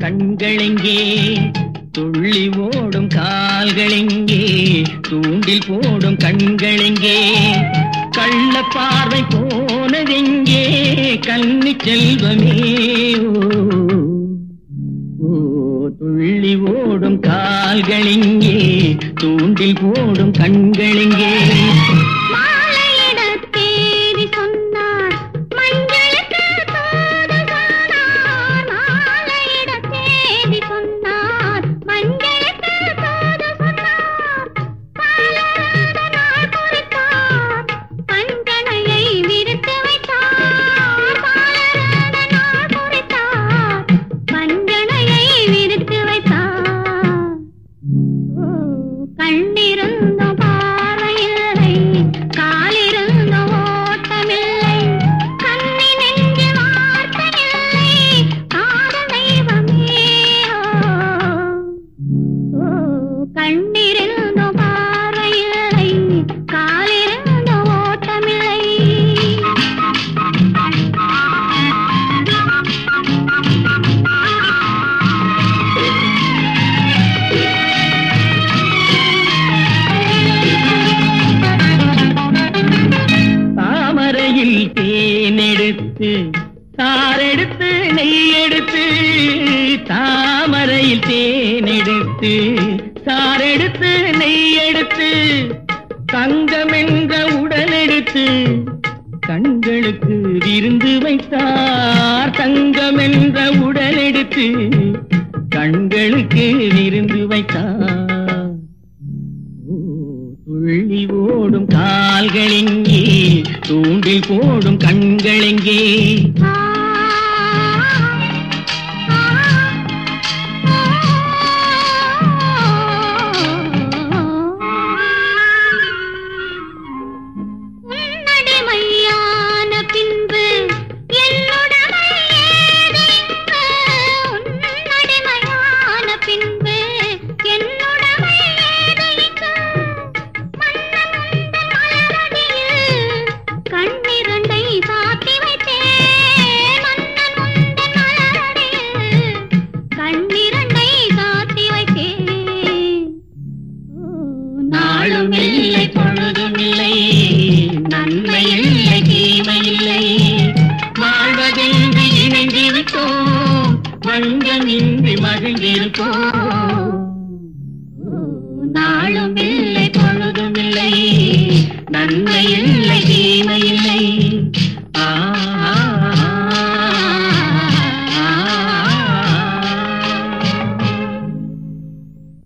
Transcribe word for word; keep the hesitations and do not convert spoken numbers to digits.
கண்களெங்கே, துள்ளி ஓடும் கால்களெங்கே, தூண்டில் போடும் கண்களெங்கே, கள்ள பார்வை போனதெங்கே கன்னி செல்வமே. ஓ துள்ளி ஓடும் கால்களெங்கே, தூண்டில் போடும் கண்களெங்கே. தேனெடுத்து சாரெடுத்து நெய்யெடுத்து, தாமரையில் தேனெடுத்து சாரெடுத்து நெய்யெடுத்து, தங்கம் என்ற உடலெடுத்து கண்களுக்கு விருந்து வைத்தார். தங்கம் என்ற உடலெடுத்து கண்களுக்கு விருந்து வைத்தார். துள்ளி ஓடும் கால்களெங்கே, தூண்டில் போடும் கண்களெங்கே. நாளும் இல்லை பொழுதும் இல்லை, நன்மை இல்லை தீமை இல்லை, வாழ்வதென்று இணைந்து விட்டோம், வஞ்சமின்றி மகிழ்ந்திருப்போம். நாளும் இல்லை பொழுதும் இல்லை, நன்மை இல்லை தீமை இல்லை. ஆ